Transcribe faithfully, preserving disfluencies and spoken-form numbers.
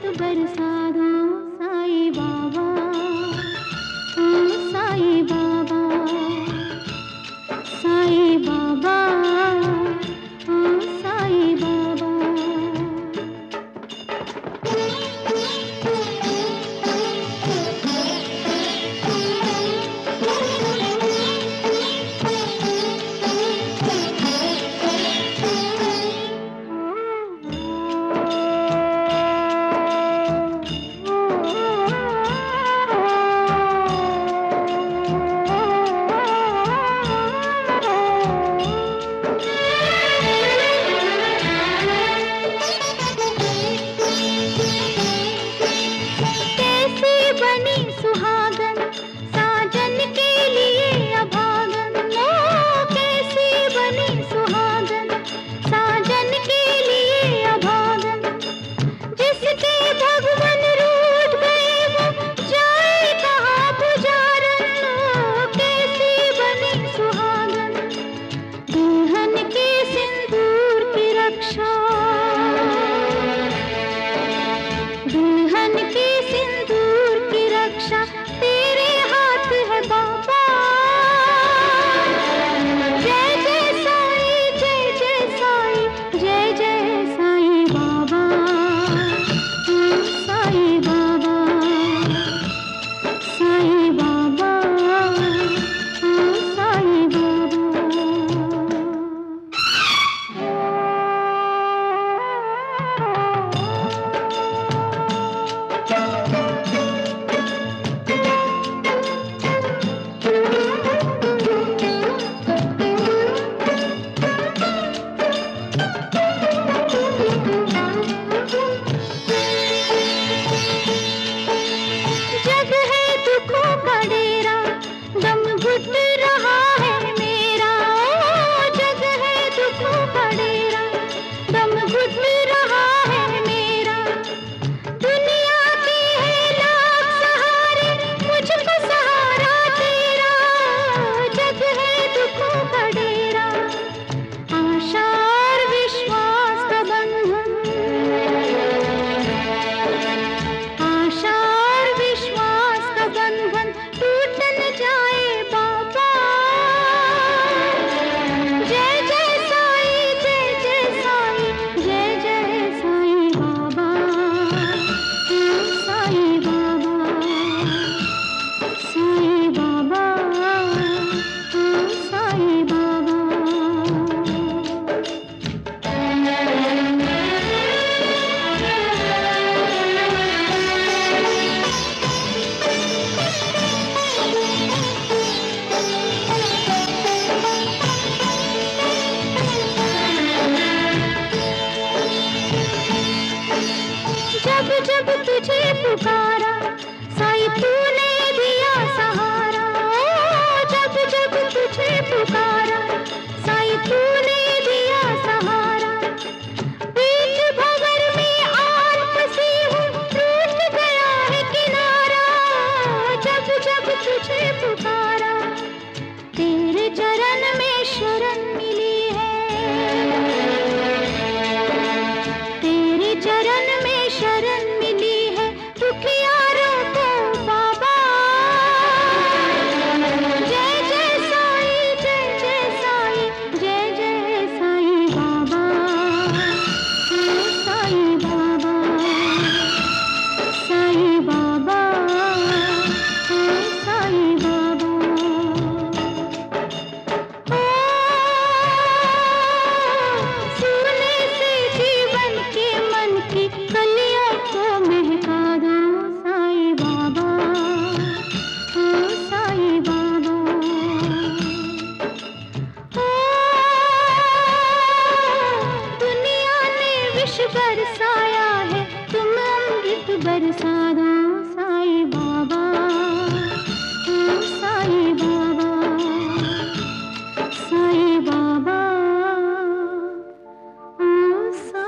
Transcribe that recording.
अमृत बरसा दो साईं बाबा, ओ साईं बाबा, साईं बाबा, ओ साईं बाबा। जब तुझे पुकारा साईं तूने दिया सहारा, जब जब तुझे पुकारा साईं तूने दिया सहारा। बीच भंवर में आन फंसी हूँ, टूट गया है किनारा। जब जब तुझे पुकारा तेरे चरण में शरण मिली है, तेरे चरण में शरण मिली है दुखियारों को बाबा। जय जय साईं, जय जय साईं, जय जय साईं बाबा, ओ साईं बाबा, साईं बाबा, ओ साईं बाबा। सुनने से जीवन के मन की कलियों को महका दो साईं बाबा, ओ साईं बाबा। ओ दुनिया ने विष बरसाया है, तुम अमृत बरसा दो साईं बाबा, ओ साईं बाबा, साईं बाबा, ओ साईं